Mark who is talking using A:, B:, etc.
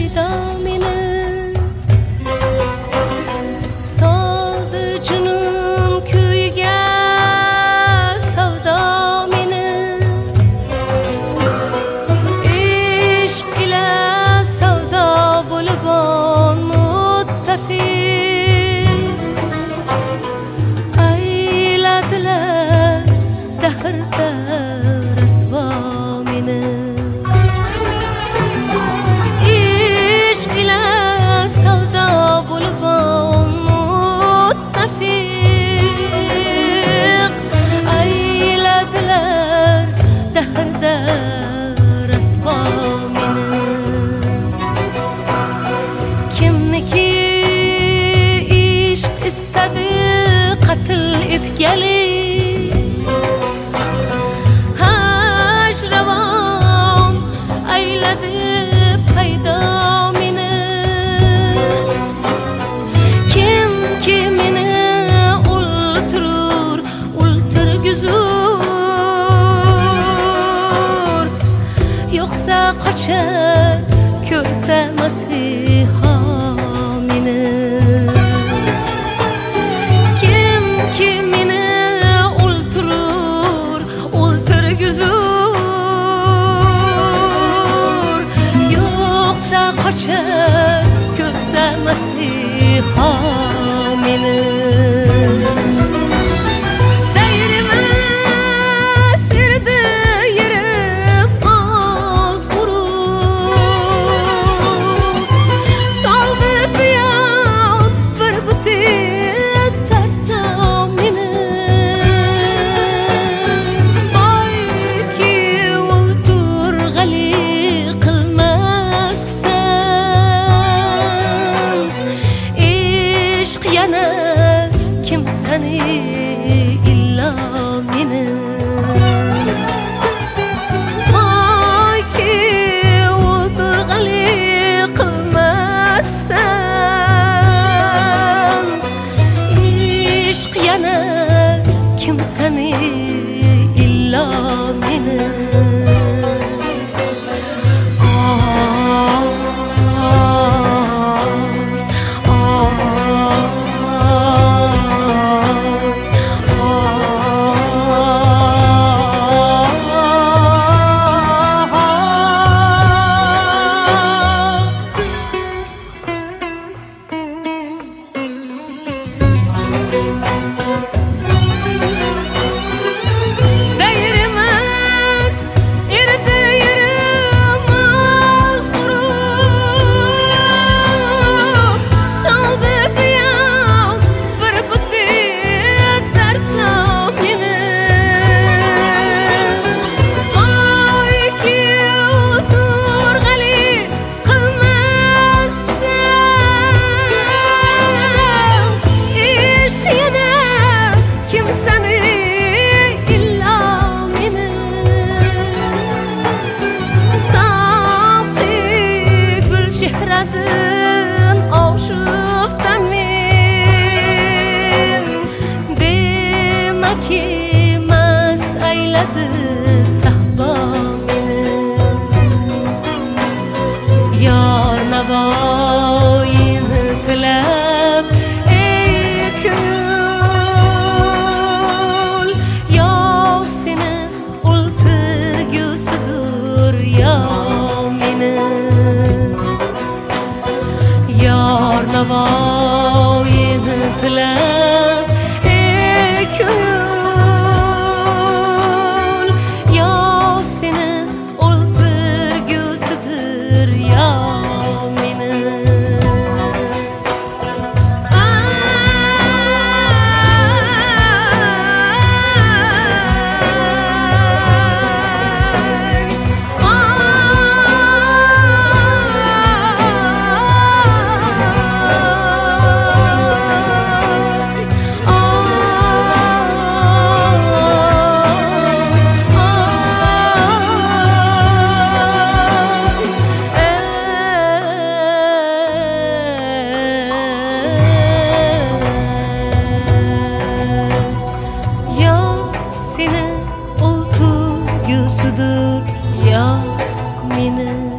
A: paydo meni soldi junun kuyga savdo meni ishq ila savdo bo'lib muttafiq ayladilar dahrda rasvo meni ishq ila savdo bo'lib muttafiq ayladilar dahrda rasvo meni kimniki ishq istadi qatl etgali hajravon ayladi paydo meni kimki meni o'ltirgizur yo'qsa qochar ko'rsa masiho meni kimki meni o'ltirgizur yo'qsa qochar ko'rsa masiho meni yana kim seni illa meni voyki o'tirg'ali qilmassan ishq yana kim seni illa meni chehradin oshuftan men demaki mast ayladi sahbo meni yor navoiyni tilab ey ko'ngil yor seni o'ltirgusidir yor meni yor navoiyni tilab ey ko'ngil yor seni o'ltirgusidir yor meni seni o'ltirgusidir yor meni